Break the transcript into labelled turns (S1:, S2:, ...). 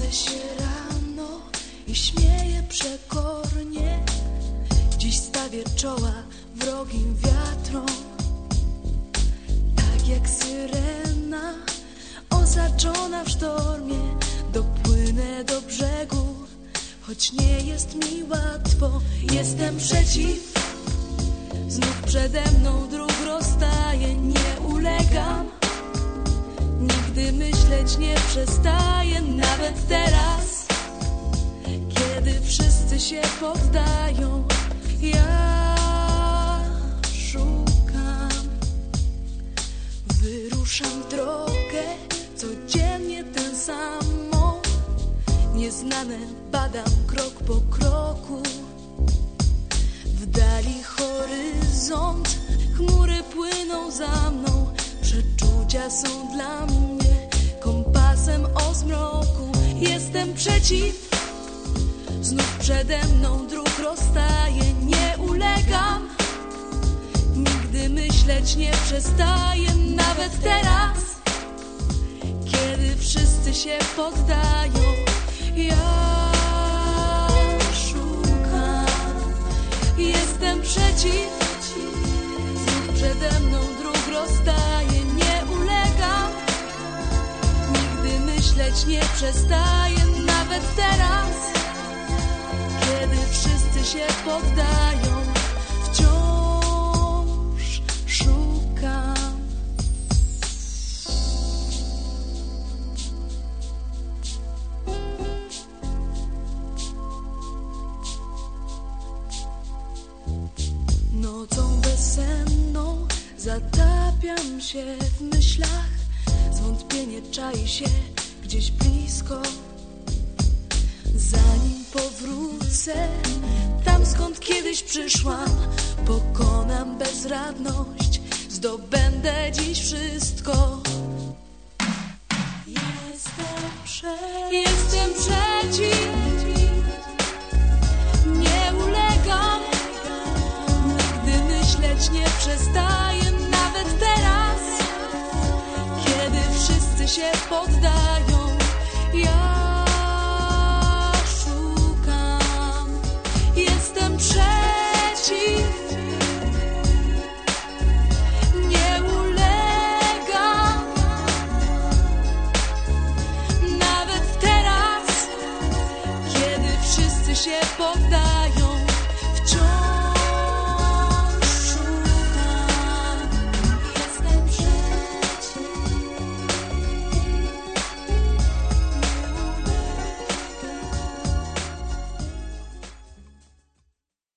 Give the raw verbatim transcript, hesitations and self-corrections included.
S1: Budzę się rano i śmieję przekornie. Dziś stawię czoła wrogim wiatrom. Tak jak syrena osaczona w sztormie, dopłynę do brzegu, choć nie jest mi łatwo. Jestem przeciw, znów przede mną dróg rozstaje. Nie ulegam, nigdy myśleć nie przestaję. Nawet teraz, kiedy wszyscy się poddają, ja szukam. Wyruszam drogę, codziennie tę samą. Nieznane badam krok po kroku. W dali horyzont, chmury płyną za mną. Przeczucia są dla mnie kompasem o zmroku. Jestem przeciw, znów przede mną dróg rozstaje. Nie ulegam, nigdy myśleć nie przestaję. Nawet teraz, kiedy wszyscy się poddają, ja szukam. Jestem przeciw, znów przede mną dróg rozstaje. Nie ulegam, nigdy myśleć nie przestaję. Nawet teraz, kiedy wszyscy się poddają, wciąż szukam. Nocą bezsenną zatapiam się w myślach. Zwątpienie czai się gdzieś blisko. Zanim powrócę tam, skąd kiedyś przyszłam, pokonam bezradność, zdobędę dziś wszystko. Jestem przeciw, Jestem przeciw, nie ulegam, nigdy myśleć nie przestaję. Nawet teraz, kiedy wszyscy się poddają, ja